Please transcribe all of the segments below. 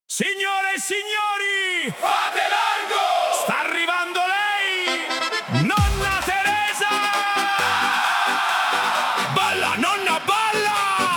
Signore e signori, Fate largo! sta arrivando lei, nonna Teresa! Balla, nonna, balla!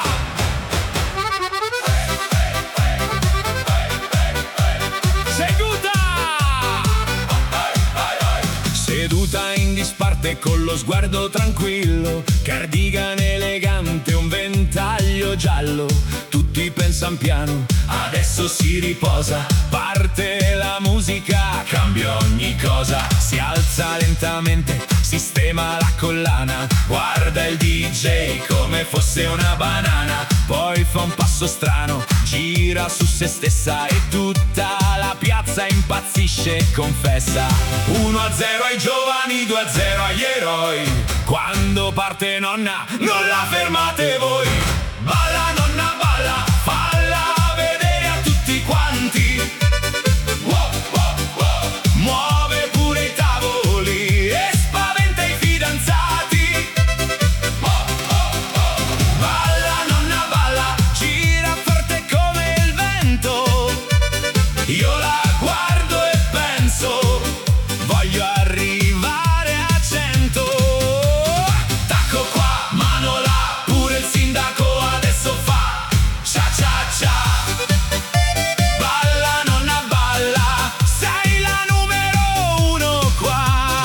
Seduta in disparte con lo sguardo tranquillo, cardigan elegante, un ventaglio giallo. Tutti pensan piano, adesso si riposa. Parte la musica, cambia ogni cosa. Si alza lentamente, sistema la collana. Guarda il DJ come fosse una banana. Poi fa un passo strano, gira su se stessa e tutta la piazza impazzisce e confessa: 1-0 ai giovani, 2-0 agli eroi. Quando parte nonna, non la fermate voi. Balla nonna, balla, falla vedere a tutti quanti. Wow, wow, wow. Muove pure i tavoli e spaventa i fidanzati. Wow, wow, wow. Balla nonna, balla, gira forte come il vento. Io la guardo e penso, voglio arrivare a 100. Tacco qua, mano là, pure il sindaco adesso fa cia cia cia. Balla nonna, balla, sei la numero uno qua.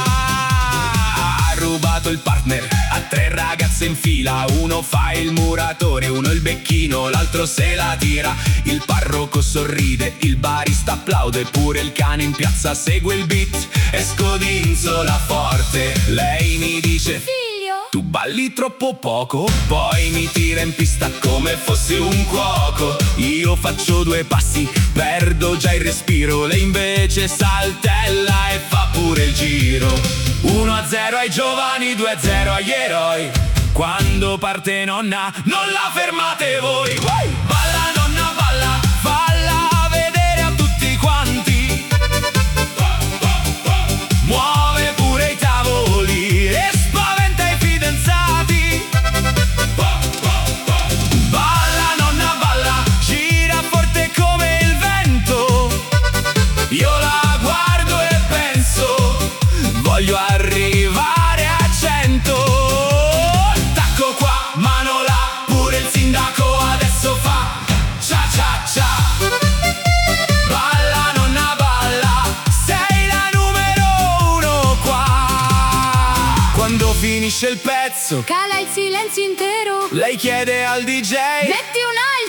Ha rubato il partner a 3 ragazze in fila. Uno fa il muratore, uno il becchino, l'altro se la tira. Il parroco sorride, il barista applaude, pure il cane in piazza segue il beat. E scodinzola forte, lei mi dice: Figlio, tu balli troppo poco. Poi mi tira in pista come fossi un cuoco. Io faccio 2 passi, perdo già il respiro. Lei invece saltella e fa pure il giro. 1-0 ai giovani, 2-0 agli eroi. Quando parte nonna, non la fermate voi. Balla nonna, balla, falla vedere a tutti quanti. Muove pure i tavoli e spaventa i fidanzati. Balla nonna, balla, gira forte come il vento. Io la guardo e penso, voglio arrivare a 100. Tacco qua, mano là, pure il sindaco adesso fa cia cia cia. Balla nonna, balla, sei la numero uno qua. Quando finisce il pezzo, cala il silenzio intero. lei chiede al DJ: Metti un altro.